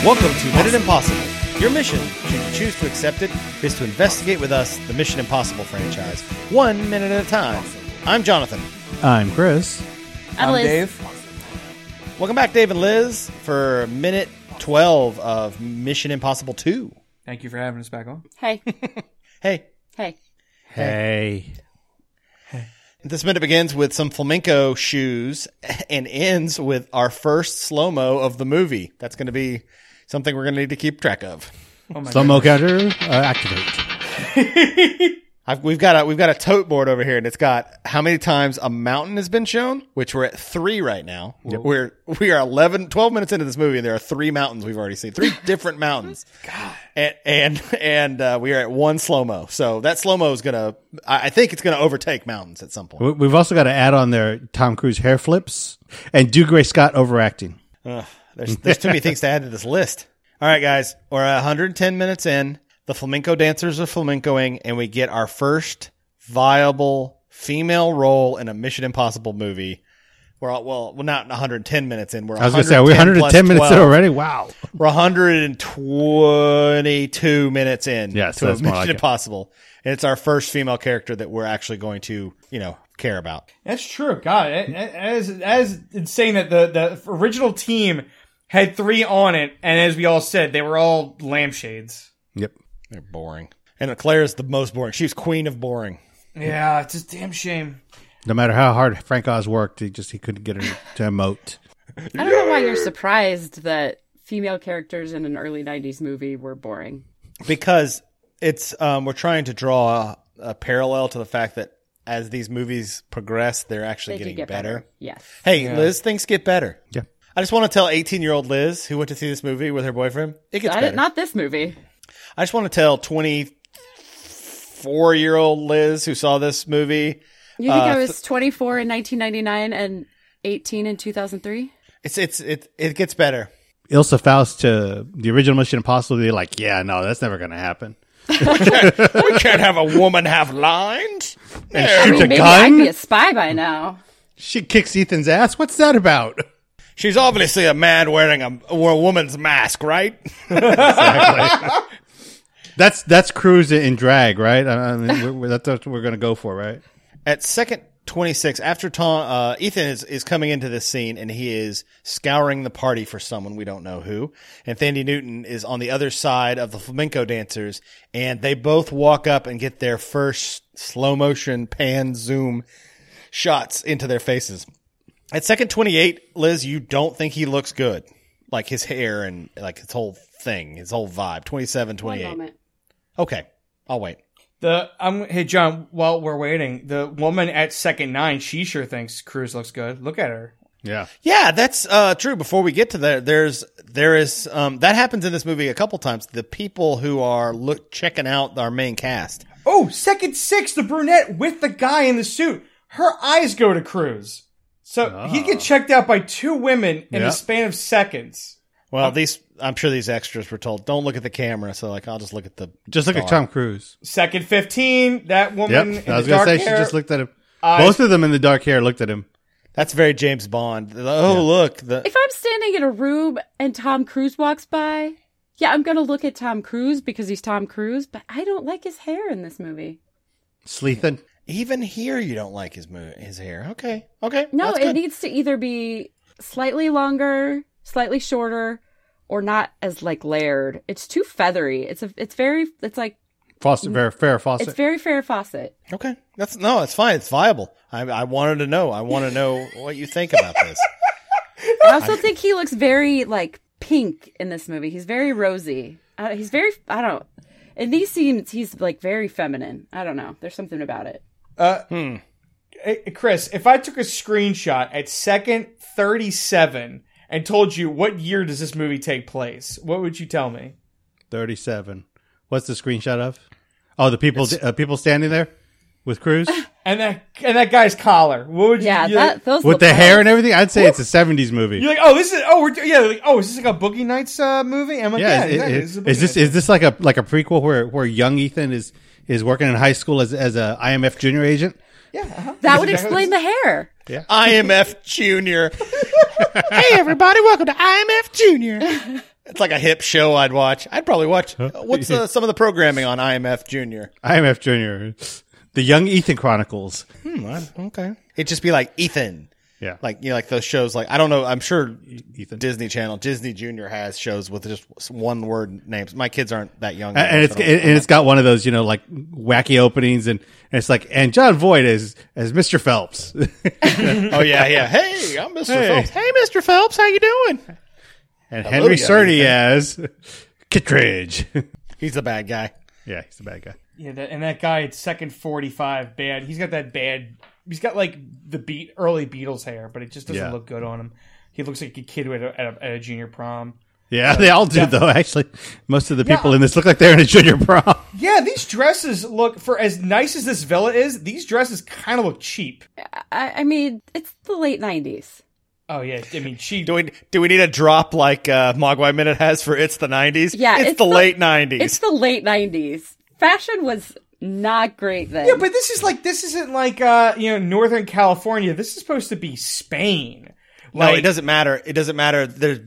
Welcome to Minute Impossible. Your mission, should you choose to accept it, is to investigate with us the Mission Impossible franchise, 1 minute at a time. I'm Jonathan. I'm Chris. I'm Liz. Dave. Welcome back, Dave and Liz, for minute 12 of Mission Impossible 2. Thank you for having us back on. Hey. Hey. Hey. Hey. This minute begins with some flamenco shoes and ends with our first slow-mo of the movie. That's going to be something we're going to need to keep track of. Oh my Slow-mo goodness. counter, activate. We've got a tote board over here, and it's got how many times a mountain has been shown, which we're at 3 right now. Yep. We are 12 minutes into this movie, and there are 3 mountains we've already seen. 3 different mountains. God. And we are at 1 slow-mo. So that slow-mo is I think it's gonna overtake mountains at some point. We've also got to add on there Tom Cruise hair flips and Dougray Scott overacting. There's too many things to add to this list. All right, guys, we're 110 minutes in. The flamenco dancers are flamencoing, and we get our first viable female role in a Mission Impossible movie. We're not 110 minutes in. I was going to say, are we 110 minutes in already? Wow. We're 122 minutes in Yes, to a that's more Mission like it. Impossible. And it's our first female character that we're actually going to, care about. That's true. God, as insane that the original team had 3 on it, and as we all said, they were all lampshades. Yep. They're boring. And Claire's the most boring. She was queen of boring. Yeah, it's a damn shame. No matter how hard Frank Oz worked, he couldn't get her to emote. I don't know why you're surprised that female characters in an early 90s movie were boring. Because it's we're trying to draw a parallel to the fact that as these movies progress, they're actually They do getting get better. Yes. Hey, Yeah. Liz, things get better. Yeah. I just want to tell 18-year-old Liz, who went to see this movie with her boyfriend, it gets better. Not this movie. I just want to tell 24-year-old Liz who saw this movie. You think I was 24 in 1999 and 18 in 2003? It gets better. Ilsa Faust to the original Mission Impossible, they're like, yeah, no, that's never going to happen. We can't have a woman have lines. And I shoots mean, a maybe gun. I'd be a spy by now. She kicks Ethan's ass. What's that about? She's obviously a man wearing a woman's mask, right? Exactly. That's Cruise in drag, right? I mean, that's what we're going to go for, right? At second 26, after Ethan is coming into this scene and he is scouring the party for someone, we don't know who. And Thandie Newton is on the other side of the flamenco dancers, and they both walk up and get their first slow motion pan zoom shots into their faces. At second 28, Liz, you don't think he looks good. Like his hair and like his whole thing, his whole vibe. 27, 28. 1 moment. Okay, I'll wait. Hey John, while we're waiting, the woman at second 9, she sure thinks Cruise looks good. Look at her. Yeah. Yeah, that's true. Before we get to that, there is that happens in this movie a couple times. The people who are checking out our main cast. Oh, second 6, the brunette with the guy in the suit. Her eyes go to Cruise. So he get checked out by 2 women in the span of seconds. Well, I'm sure these extras were told, don't look at the camera. So I'll just look at the Look at Tom Cruise. Second 15, that woman Yep. in I was the going dark to say, hair. she just looked at him. Eyes. Both of them in the dark hair looked at him. That's very James Bond. Look. If I'm standing in a room and Tom Cruise walks by, yeah, I'm going to look at Tom Cruise because he's Tom Cruise, but I don't like his hair in this movie. Sleethan. Even here, you don't like his hair. Okay. No, that's it good. needs to either be slightly longer, slightly shorter, or not as layered. It's too feathery. It's like Fawcett, Farrah Fawcett. it's very Farrah Fawcett. Okay. It's fine. It's viable. I wanted to know. I want to know what you think about this. I also think he looks very pink in this movie. He's very rosy. He's very in these scenes he's very feminine. I don't know. There's something about it. Hey, Chris, if I took a screenshot at second 37 and told you what year does this movie take place, what would you tell me? 37. What's the screenshot of? Oh, the people standing there with Cruise And that guy's collar. What would you? Those with look the hair nice. and everything. I'd say it's a 70s movie. You're like, oh, this is is this like a Boogie Nights movie? I'm like, Yeah, exactly. This a Boogie is Nights. this like a prequel where young Ethan is working in high school as a IMF junior agent? Yeah, That would explain the hair. IMF Junior. Hey, everybody. Welcome to IMF Junior. It's like a hip show I'd watch. I'd probably watch. What's some of the programming on IMF Junior? IMF Junior, the Young Ethan Chronicles. Okay. It'd just be like Ethan. Yeah, Like, like those shows, like, I don't know, I'm sure Ethan. Disney Channel, Disney Junior has shows with just one word names. My kids aren't that young. and it's got one of those, like wacky openings, and it's like, and John Voight as Mr. Phelps. Oh, yeah. Hey, I'm Mr. Phelps. Hey, Mr. Phelps, how you doing? And Henry Cerny as Kittredge. He's the bad guy. Yeah, he's the bad guy. Yeah, and that guy at second 45, bad. He's got that bad. He's got like the early Beatles hair, but it just doesn't look good on him. He looks like a kid at a junior prom. Yeah, they all do though. Actually, most of the people in this look like they're in a junior prom. Yeah, these dresses look, for as nice as this villa is, these dresses kind of look cheap. I mean, it's the late 90s. Oh yeah, I mean, Do we need a drop like Mogwai Minute has for It's the 90s? Yeah, it's the late 90s. It's the late 90s. Fashion was not great then. Yeah, but this isn't like Northern California. This is supposed to be Spain. No, it doesn't matter. It doesn't matter.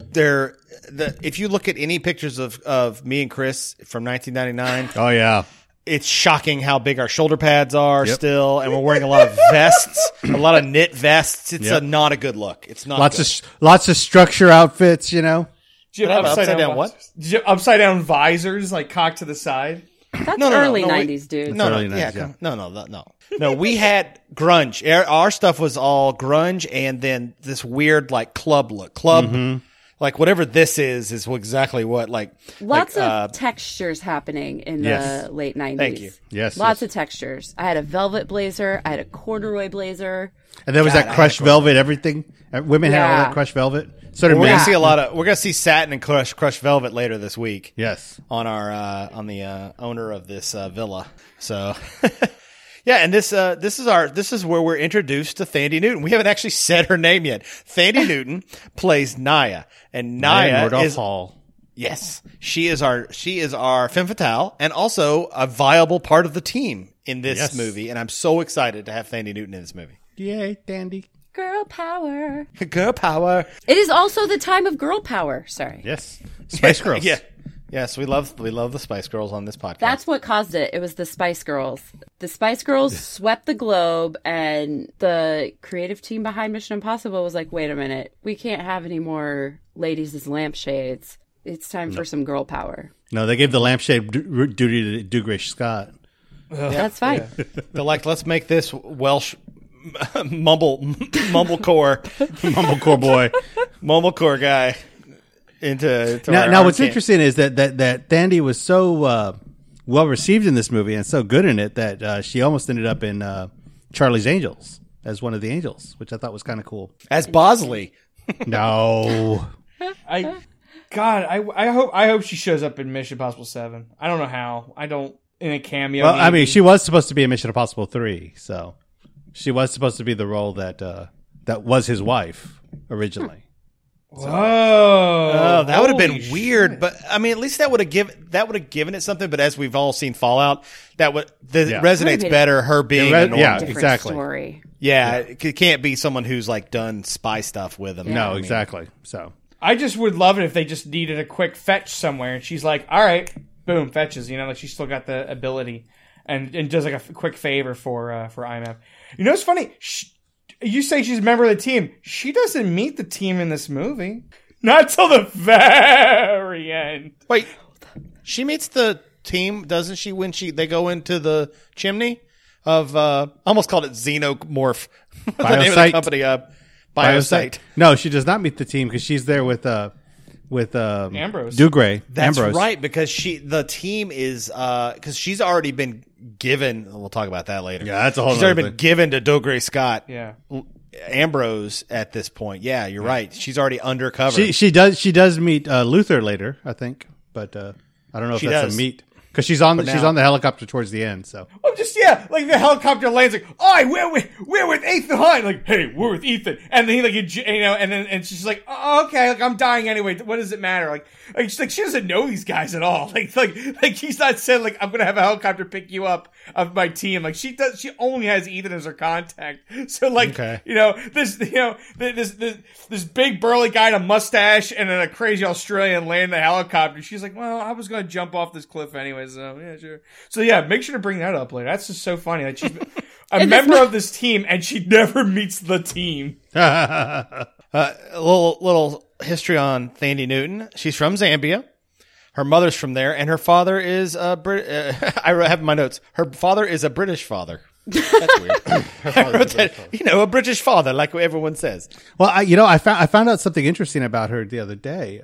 If you look at any pictures of me and Chris from 1999, Oh yeah, it's shocking how big our shoulder pads are still, and we're wearing a lot of vests, a lot of knit vests. It's not a good look. It's not lots of structure outfits. Do you have upside down what? Did you have upside down visors like cocked to the side? That's early 90s, dude. early 90s, No, we had grunge. Our stuff was all grunge, and then this weird like club look. Like whatever this is exactly what Lots of textures happening in the late 90s. Thank you. Yes, Lots of textures. I had a velvet blazer. I had a corduroy blazer. and there was that crushed velvet. Everything women had all that crushed velvet. So did We're men. gonna see we're gonna see satin and crushed velvet later this week. Yes. On our on the owner of this villa. So yeah, and this is where we're introduced to Thandie Newton. We haven't actually said her name yet. Thandie Newton plays Naya, and Naya is Hall. Yes, she is our femme fatale, and also a viable part of the team in this movie. And I'm so excited to have Thandie Newton in this movie. Yay, dandy. Girl power. Girl power. It is also the time of girl power. Sorry. Yes, Spice Girls. Yeah. Yes, we love the Spice Girls on this podcast. That's what caused it. It was the Spice Girls. The Spice Girls swept the globe, and the creative team behind Mission Impossible was like, wait a minute. We can't have any more ladies as lampshades. It's time for some girl power. No, they gave the lampshade duty to Dougray Scott. That's fine. They're like, let's make this Welsh mumblecore boy. mumblecore guy into now what's interesting is that Thandie was so well received in this movie and so good in it that she almost ended up in Charlie's Angels as one of the angels, which I thought was kind of cool. as Bosley. No. I hope she shows up in Mission Impossible 7. I don't know how. In a cameo. Well, maybe. I mean, she was supposed to be in Mission Impossible 3, so she was supposed to be the role that was his wife originally. Whoa! Oh, that would have been Holy weird, shit. but I mean, at least that would have given it something. But as we've all seen Fallout, resonates Maybe better. Her being a normal. yeah, Different exactly. story. Yeah, it can't be someone who's like done spy stuff with them. No, exactly. So I just would love it if they just needed a quick fetch somewhere, and she's like, "All right, boom, fetches." Like she's still got the ability, and does like a quick favor for IMF. You know, it's funny. You say she's a member of the team. She doesn't meet the team in this movie. Not till the very end. Wait, she meets the team, doesn't she? When they go into the chimney of almost called it Xenomorph. The name of the company, Biosite. No, she does not meet the team because she's there with Ambrose. Dougray. That's Ambrose. right, because the team is because she's already been given. We'll talk about that later. Yeah, that's a whole. She's already been given to Dougray Scott. Yeah. Ambrose at this point. Yeah, you're right. She's already undercover. She does meet Luther later, I think, but I don't know if that's a meet. because she's on the helicopter towards the end. So I'm just like the helicopter lands like, we're with Ethan Hunt. Like, hey, we're with Ethan, and then he and she's like, oh, okay, like I'm dying anyway. What does it matter? Like she doesn't know these guys at all. Like he's not saying like I'm gonna have a helicopter pick you up of my team. Like she does. She only has Ethan as her contact. So like this big burly guy in a mustache and then a crazy Australian land the helicopter. She's like, well, I was gonna jump off this cliff anyway, so yeah, sure. So yeah, make sure to bring that up later. That's just so funny. Like she's a member of this team and she never meets the team. Little history on Thandie Newton. She's from Zambia. Her mother's from there, and her father is I have in my notes. Her father is a British father. That's weird. I wrote that, a British father, like everyone says. Well, I found out something interesting about her the other day.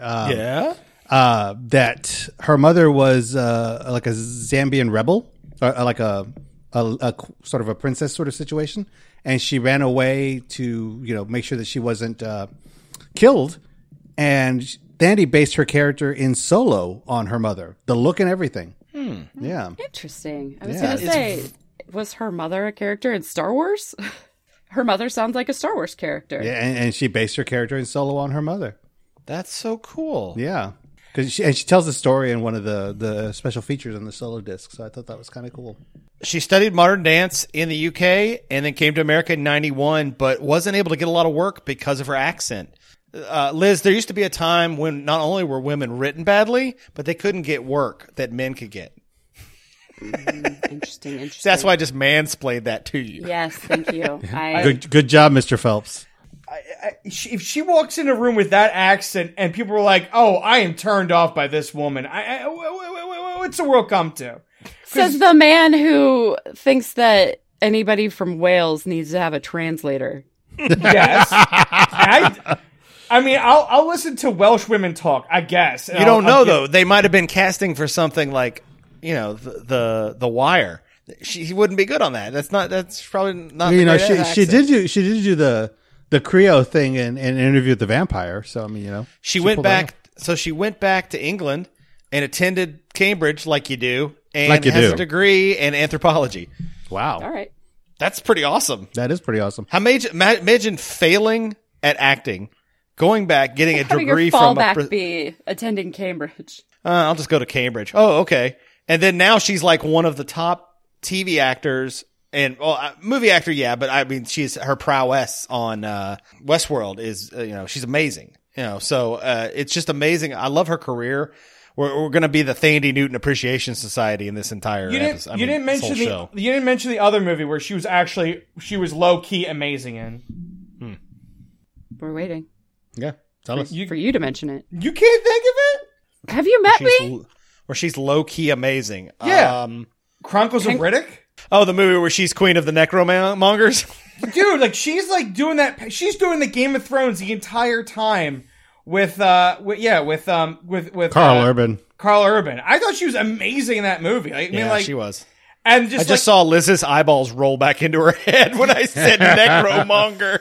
That her mother was like a Zambian rebel, or like a sort of a princess sort of situation, and she ran away to make sure that she wasn't killed. And Thandie based her character in Solo on her mother, the look and everything. Yeah, interesting. I was going to say, was her mother a character in Star Wars? Her mother sounds like a Star Wars character. Yeah, and she based her character in Solo on her mother. That's so cool. Yeah. Because she tells the story in one of the special features on the Solo disc, so I thought that was kind of cool. She studied modern dance in the UK and then came to America in 91, but wasn't able to get a lot of work because of her accent. Liz, there used to be a time when not only were women written badly, but they couldn't get work that men could get. Interesting. So that's why I just mansplained that to you. Yes, thank you. Good job, Mr. Phelps. If she walks in a room with that accent and people are like, "Oh, I am turned off by this woman," what's the world come to? Says the man who thinks that anybody from Wales needs to have a translator. Yes, I mean, I'll listen to Welsh women talk, I guess. You don't know though; they might have been casting for something like the Wire. She wouldn't be good on that. That's probably not. She did do the Creo thing in an Interview with the Vampire. So I mean, she went back. So she went back to England and attended Cambridge, like you do, and has a degree in anthropology. Wow! All right, that's pretty awesome. That is pretty awesome. Imagine failing at acting, going back, getting a degree from fallback be attending Cambridge. I'll just go to Cambridge. Oh, okay. And then now she's like one of the top TV actors and movie actor. Yeah. But I mean, her prowess on, Westworld is, she's amazing, so, it's just amazing. I love her career. We're going to be the Thandie Newton Appreciation Society in this entire episode. You didn't mention the other movie where she was low key amazing in. We're waiting. Yeah. Tell us. For you to mention it. You can't think of it? Have you met me? Where she's low-key amazing. Yeah. Chronicles of Riddick? Oh, the movie where she's queen of the necromongers? Dude, like she's like doing that. She's doing the Game of Thrones the entire time with Carl Urban. Carl Urban. I thought she was amazing in that movie. She was. And I just saw Liz's eyeballs roll back into her head when I said necromonger.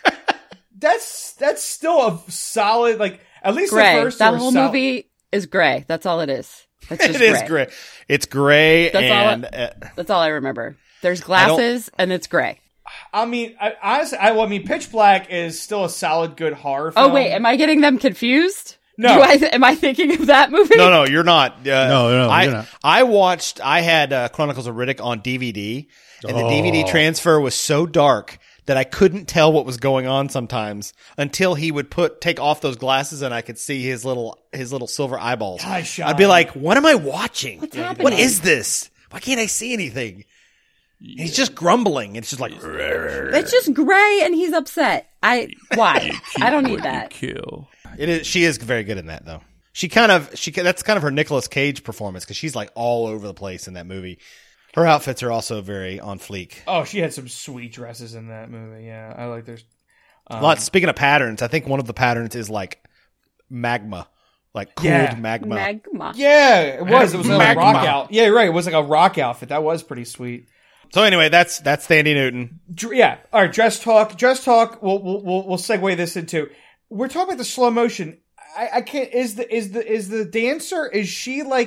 That's still a solid, like, at least gray. the first that whole movie is gray. That's all it is. It's just is gray. It's gray. That's all I remember. There's glasses and it's gray. I mean, honestly, Pitch Black is still a solid, good horror film. Oh wait, am I getting them confused? No. Am I thinking of that movie? No, you're not. No, you're not. I had Chronicles of Riddick on DVD, and the DVD transfer was so dark that I couldn't tell what was going on sometimes until he would take off those glasses and I could see his little silver eyeballs. I'd be like, what am I watching? What's happening? What is this? Why can't I see anything? And he's just grumbling. It's just like, it's just gray and he's upset. Why? I don't need that. It is. She is very good in that though. That's kind of her Nicolas Cage performance because she's like all over the place in that movie. Her outfits are also very on fleek. Oh, she had some sweet dresses in that movie. Yeah, I like there's Speaking of patterns, I think one of the patterns is like magma, like cooled magma. Magma. Yeah, it was. It was like a rock out. Yeah, right. It was like a rock outfit. That was pretty sweet. So anyway, that's Thandie Newton. Yeah. All right. Dress talk. We'll segue this into. We're talking about the slow motion. I can't. Is the dancer? Is she like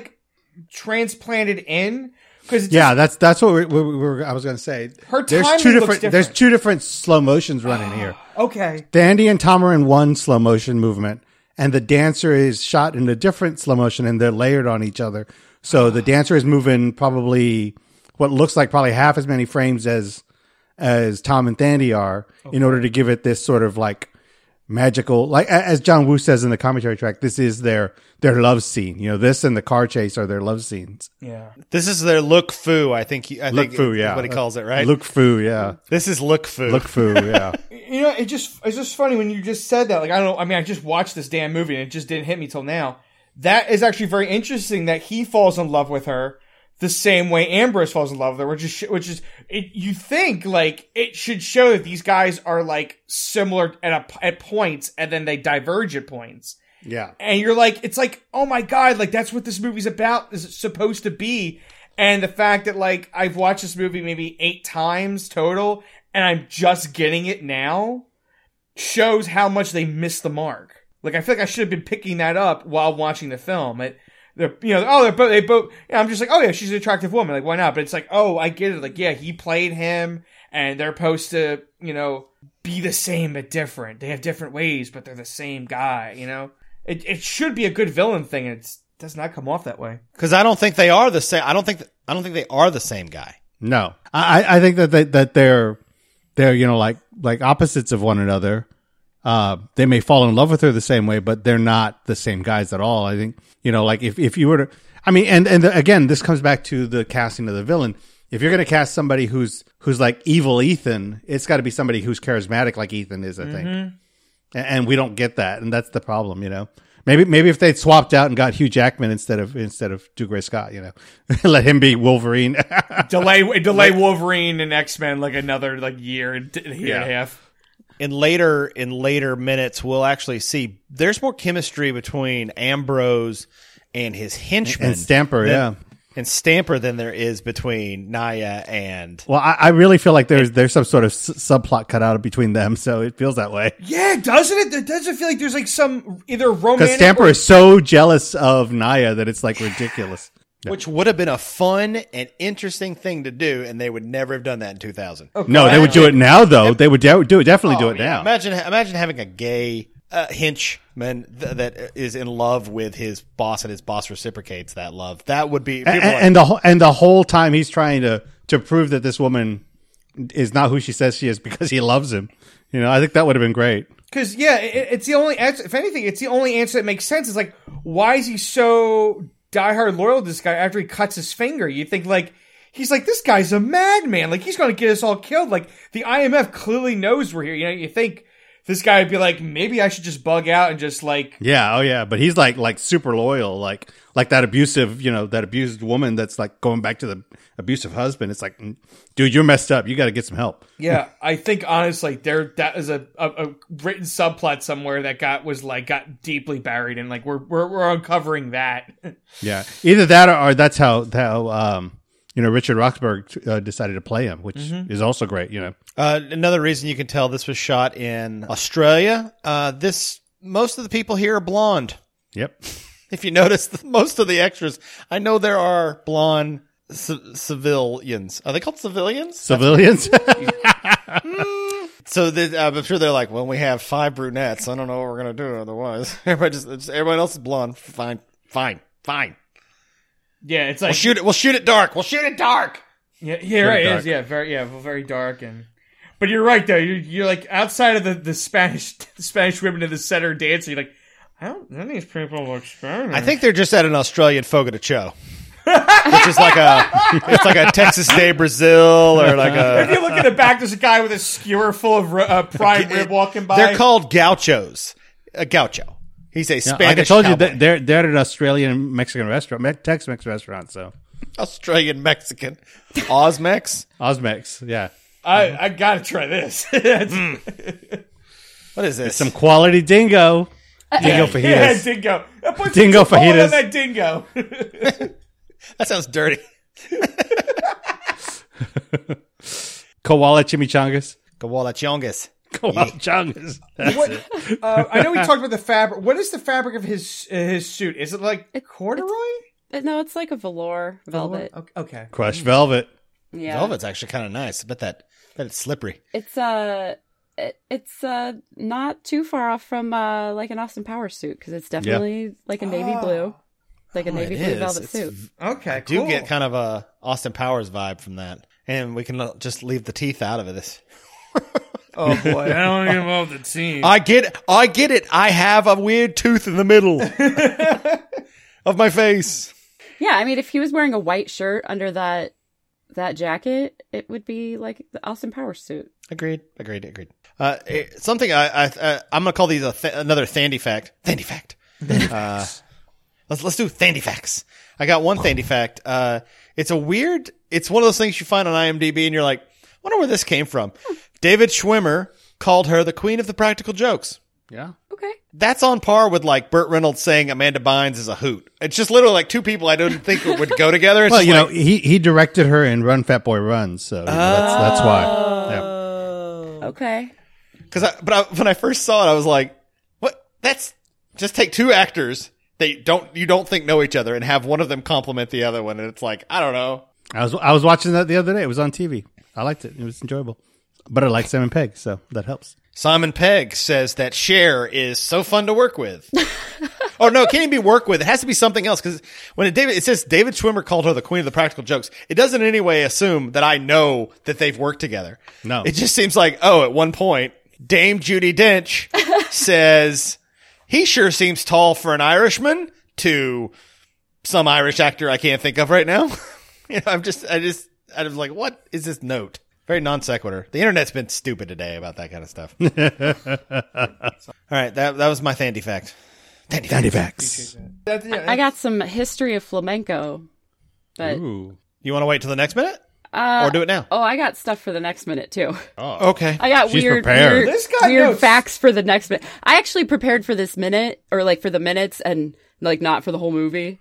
transplanted in. Yeah, that's what I was going to say. Her there's timing two looks different. different. There's two different slow motions running here. Okay. Dandy and Tom are in one slow motion movement, and the dancer is shot in a different slow motion, and they're layered on each other. So the dancer is moving probably what looks like probably half as many frames as Tom and Thandie are, in order to give it this sort of like magical, like as John Woo says in the commentary track, this is their love scene. You know, this and the car chase are their love scenes. Yeah. This is their look foo. I think Look foo, yeah, is what he calls it, right? Look foo, yeah. This is look foo. Look foo, yeah. You know, it's just funny when you just said that. Like, I just watched this damn movie and it just didn't hit me till now. That is actually very interesting that he falls in love with her the same way Ambrose falls in love with her, which is you think like it should show that these guys are like similar at points and then they diverge at points. Yeah. And you're like, it's like, oh my God, like that's what this movie's about, is it supposed to be. And the fact that like I've watched this movie maybe 8 times total and I'm just getting it now shows how much they missed the mark. Like I feel like I should have been picking that up while watching the film. They both, I'm just like, oh yeah, she's an attractive woman. Like, why not? But it's like, oh, I get it. Like, yeah, he played him and they're supposed to, be the same but different. They have different ways, but they're the same guy, It should be a good villain thing, and it does not come off that way. Because I don't think they are the same. I don't think they are the same guy. No, I think that they're like opposites of one another. They may fall in love with her the same way, but they're not the same guys at all. I think, like if you were to, I mean, again, this comes back to the casting of the villain. If you're going to cast somebody who's like evil Ethan, it's got to be somebody who's charismatic like Ethan is, I think. And we don't get that. And that's the problem, Maybe if they'd swapped out and got Hugh Jackman instead of Dougray Scott, let him be Wolverine. delay Wolverine and X-Men like another year and a half. In later minutes, we'll actually see there's more chemistry between Ambrose and his henchman and Stamper, and Stamper than there is between Naya and. Well, I really feel like there's some sort of subplot cut out between them, so it feels that way. Yeah, doesn't it? It doesn't feel like there's like some either romantic. Because Stamper is so jealous of Naya that it's like ridiculous. Which would have been a fun and interesting thing to do, and they would never have done that in 2000. Okay. No, they would do it now, though. They would definitely do it now. Imagine having a gay henchman that is in love with his boss, and his boss reciprocates that love. That would be and the whole time he's trying to prove that this woman is not who she says she is because he loves him. I think that would have been great. Because it's the only answer. If anything, it's the only answer that makes sense. It's like, why is he so diehard loyal to this guy after he cuts his finger? You think he's like, this guy's a madman. Like, he's going to get us all killed. Like, the IMF clearly knows we're here. You think this guy would be like, maybe I should just bug out and just like. Yeah. Oh yeah. But he's like super loyal. Like that abusive, that abused woman that's like going back to the abusive husband. It's like, dude, you're messed up. You got to get some help. Yeah. I think honestly that is a written subplot somewhere that got deeply buried, and like we're uncovering that. Yeah. Either that or that's how Richard Roxburgh decided to play him, which is also great, Another reason you can tell this was shot in Australia, most of the people here are blonde. Yep. If you notice, most of the extras, I know there are blonde civilians. Are they called civilians? Civilians? So I'm sure they're like, well, we have 5 brunettes. I don't know what we're going to do otherwise. Everyone else is blonde. Fine. Yeah, it's like we'll shoot it dark. Yeah, right. It is, very dark. But you're right though. You're like outside of the Spanish women in the center dancing. You're like, none of these people look Spanish. I think they're just at an Australian Fogo de Chão, which is like a Texas Day Brazil or like a. If you look at the back, there's a guy with a skewer full of prime rib walking by. They're called gauchos. A gaucho. He's a Spanish. Like I told cowboy. you, they're at an Australian Mexican restaurant, Tex-Mex restaurant. So Australian Mexican, Osmex, yeah. I gotta try this. What is this? It's some quality dingo fajitas. Yeah, dingo. Put Dingo some fajitas. on that dingo. That sounds dirty. Koala chimichangas. Koala chongas. Koala chongas. I know we talked about the fabric. What is the fabric of his suit? Is it like corduroy? No, it's like a velour velvet. Okay. Crushed velvet. Yeah, Velvet's actually kind of nice. Bet it's slippery. it's not too far off from like an Austin Powers suit because it's definitely like a navy blue, like a navy It blue is. velvet It's suit. Okay. do Cool. get kind of a Austin Powers vibe from that, and we can just leave the teeth out of it. This. Oh boy, I don't want to get involved with the team. I get it. I have a weird tooth in the middle of my face. Yeah, I mean, if he was wearing a white shirt under that jacket, it would be like the Austin Powers suit. Agreed. Something I'm gonna call these another Thandy fact. Thandy fact. Let's do Thandy facts. I got one Thandy fact. It's one of those things you find on IMDb and you're like, wonder where this came from. David Schwimmer called her the queen of the practical jokes. Yeah. Okay. That's on par with like Burt Reynolds saying Amanda Bynes is a hoot. It's just literally like two people I don't think would go together. It's Well, just he directed her in Run Fat Boy Run, so that's why. Yeah. Okay. But when I first saw it, I was like, "What? That's just take two actors you don't think know each other and have one of them compliment the other one, and it's like I don't know." I was watching that the other day. It was on TV. I liked it. It was enjoyable. But I like Simon Pegg, so that helps. Simon Pegg says that Cher is so fun to work with. Oh no, it can't even be work with. It has to be something else because when it says David Schwimmer called her the queen of the practical jokes, it doesn't in any way assume that I know that they've worked together. No. It just seems like, at one point, Dame Judi Dench says, he sure seems tall for an Irishman, to some Irish actor I can't think of right now. I was like, what is this note? Very non sequitur. The internet's been stupid today about that kind of stuff. All right, that was my Thandy fact. Thandy facts. I got some history of flamenco, but Ooh. You want to wait till the next minute? Or do it now? I got stuff for the next minute too. Oh, okay. I got She's weird prepared. This guy weird knows. facts for the next minute. I actually prepared for this minute, or like for the minutes, and like not for the whole movie.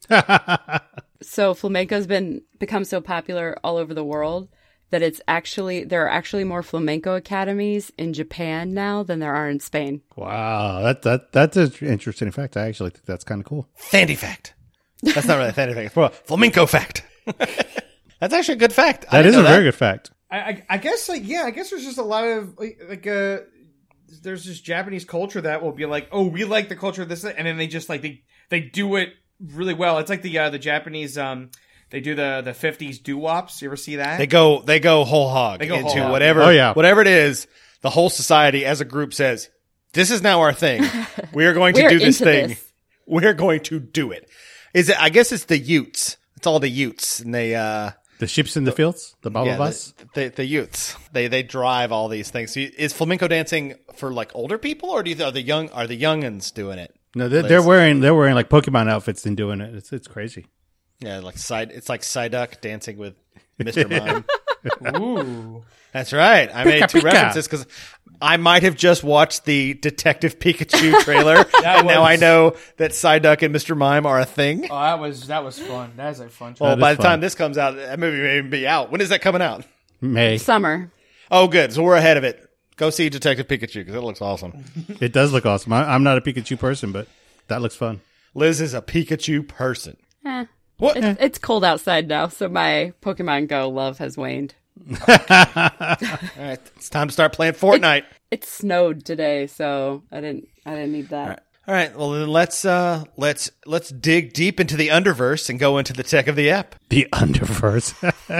So flamenco's become so popular all over the world that there are actually more flamenco academies in Japan now than there are in Spain. Wow, that's an interesting fact. I actually think that's kind of cool. Thandy fact. That's not really a Thandy fact. It's more a flamenco fact. That's actually a good fact. That is a very good fact. I guess I guess there's just a lot of there's this Japanese culture that will be like, oh, we like the culture of this, and then they just like they do it really well. It's like the Japanese they do the 50s doo-wops. You ever see that? They go whole hog They go into whole hog. whatever. Oh, yeah. Whatever it is. The whole society as a group says, "This is now our thing. We are going to We're do this into thing. this." We're going to do it." I guess it's the Utes. It's all the Utes, and they The ships in the fields, the bubble bus. the Utes. They drive all these things. So is flamenco dancing for like older people, or are the youngins doing it? No, they're wearing like Pokemon outfits and doing it. It's crazy. Yeah, it's like Psyduck dancing with Mr. Mime. Ooh. That's right. I made two Pika. references because I might have just watched the Detective Pikachu trailer, and now I know that Psyduck and Mr. Mime are a thing. Oh, that was fun. That is a fun show. Well, is by the fun. time this comes out, that movie may even be out. When is that coming out? May. Summer. Oh, good. So we're ahead of it. Go see Detective Pikachu because it looks awesome. It does look awesome. I'm not a Pikachu person, but that looks fun. Liz is a Pikachu person. What? It's cold outside now, so my Pokemon Go love has waned. All right, it's time to start playing Fortnite. It snowed today, so I didn't need that. All right. Well, then let's dig deep into the Underverse and go into the tech of the app. The Underverse.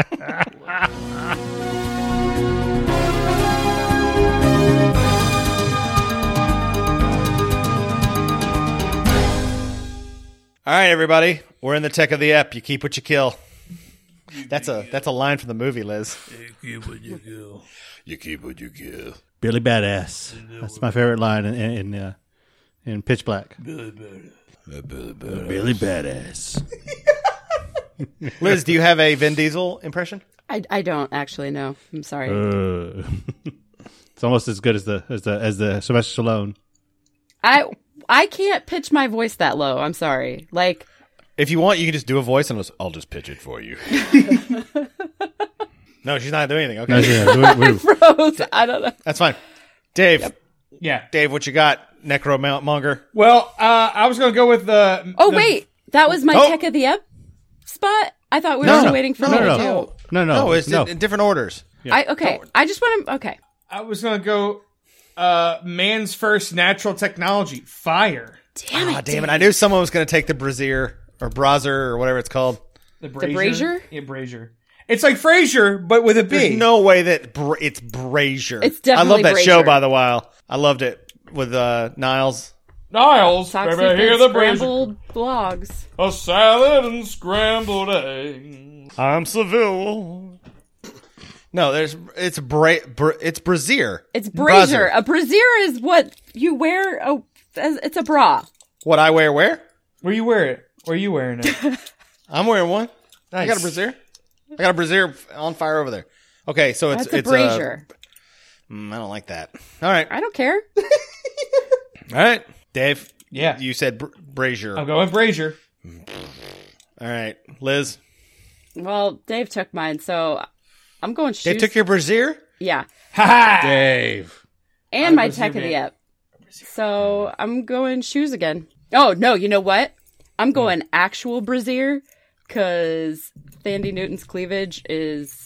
All right, everybody. We're in the tech of the app. You keep what you kill. That's a line from the movie, Liz. You keep what you kill. You keep what you kill. Billy Badass. That's my favorite line in Pitch Black. Billy Badass. Billy Badass. Liz, do you have a Vin Diesel impression? I don't actually know. I'm sorry. It's almost as good as the Sylvester Stallone. I can't pitch my voice that low. I'm sorry. Like, If you want, you can just do a voice and I'll just pitch it for you. No, she's not doing anything. Okay, Rose, I don't know. that's fine. Dave, Yeah. Dave, what you got? Necromonger. Well, I was going to go with the. Oh, the- wait. That was my Oh. tech of the ep spot. I thought we were No, still no. waiting for No, me no, to no. do. No, it's in different orders. I just want to. Okay. I was gonna go. Man's first natural technology, fire. Damn it! I knew someone was going to take the brazier or brazier or whatever it's called. The brazier. brazier? Yeah, brazier. It's like Frasier, but with a B. There's no way that it's brazier. It's I love definitely that show, brazier. by the way. I loved it with Niles. Niles, Toxic baby, hear and the brazier. scrambled blogs. A salad and scrambled eggs. I'm Seville. No, it's brazier. It's brazier. A brazier is what you wear. It's a bra. What I wear? Where? Where you wear it? Where you wearing it? I'm wearing one. Nice. I got a brazier. I got a brazier on fire over there. Okay, so That's a it's brazier. I don't like that. All right, I don't care. all right, Dave. Yeah. You said brazier. I'm going with brazier. All right, Liz. Well, Dave took mine, so I'm going shoes. Dave took your brazier. Yeah, Ha ha! Dave. and my brazier tech of the man. ep. So I'm going shoes again. Oh no, you know what? I'm going actual brazier because Thandie Newton's cleavage is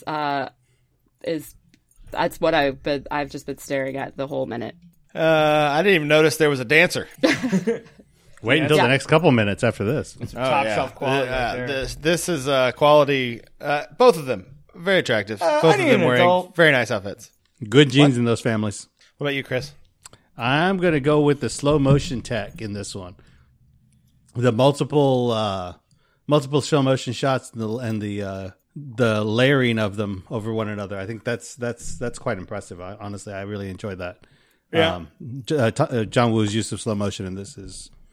that's what I've just been staring at the whole minute. I didn't even notice there was a dancer. Wait until Yeah. the next couple minutes after this. Top shelf quality right there. This is quality. Both of them very attractive. Both I of need them an wearing adult. very nice outfits. Good genes in those families. What about you, Chris? I'm going to go with the slow motion tech in this one. The multiple slow motion shots and the layering of them over one another. I think that's quite impressive. Honestly, I really enjoyed that. Yeah. John Woo's use of slow motion in this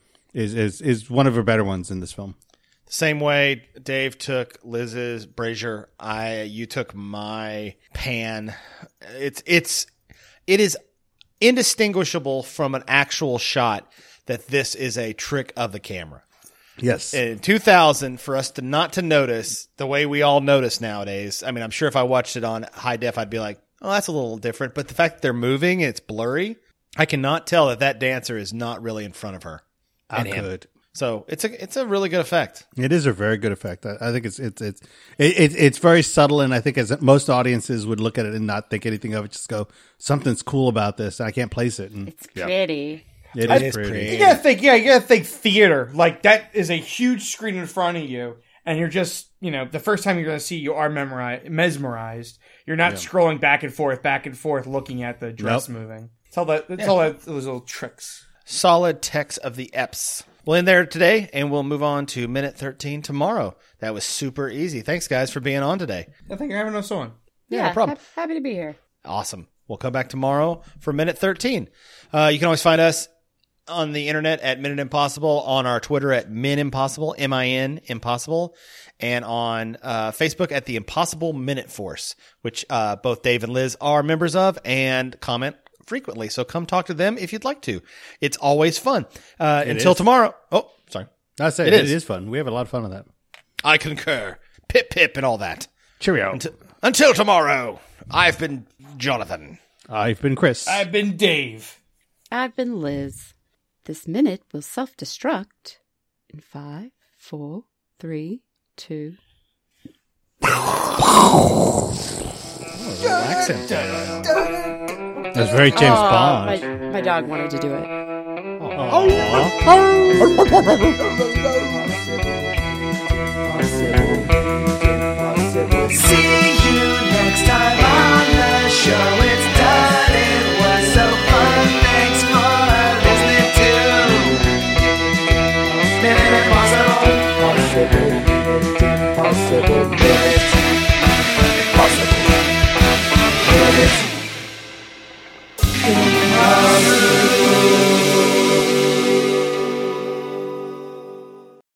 is one of her better ones in this film. Same way Dave took Liz's brazier, you took my pan. It is indistinguishable from an actual shot that this is a trick of the camera. Yes. In 2000, for us to not to notice the way we all notice nowadays. I mean, I'm sure if I watched it on high def, I'd be like, "Oh, that's a little different." But the fact that they're moving and it's blurry, I cannot tell that dancer is not really in front of her. I him. could. So it's a really good effect. It is a very good effect. I think it's very subtle, and I think as most audiences would look at it and not think anything of it, just go, something's cool about this. I can't place it. And It's pretty. it It is is pretty. pretty. You gotta think theater. Like, that is a huge screen in front of you, and you're just, the first time you're gonna see, you are mesmerized. You're not scrolling back and forth, looking at the dress moving. It's all those little tricks. Solid text of the EPs. We'll end there today, and we'll move on to minute 13 tomorrow. That was super easy. Thanks, guys, for being on today. I think you're having us on. Yeah, no problem. Happy to be here. Awesome. We'll come back tomorrow for minute 13. You can always find us on the internet at Minute Impossible, on our Twitter at Min Impossible, MIN Impossible, and on Facebook at the Impossible Minute Force, which both Dave and Liz are members of and comment frequently. So come talk to them if you'd like to. It's always fun. Until is. tomorrow. Oh, sorry. I say It it is. is fun. We have a lot of fun with that. I concur. Pip, pip, and all that. Cheerio. Until tomorrow, I've been Jonathan. I've been Chris. I've been Dave. I've been Liz. This minute will self-destruct in 5, 4, 3, 2. Relaxing. That's very James Bond. My dog wanted to do it. See you next time on the show. It's done. It was so fun. Thanks for listening to Minute Impossible.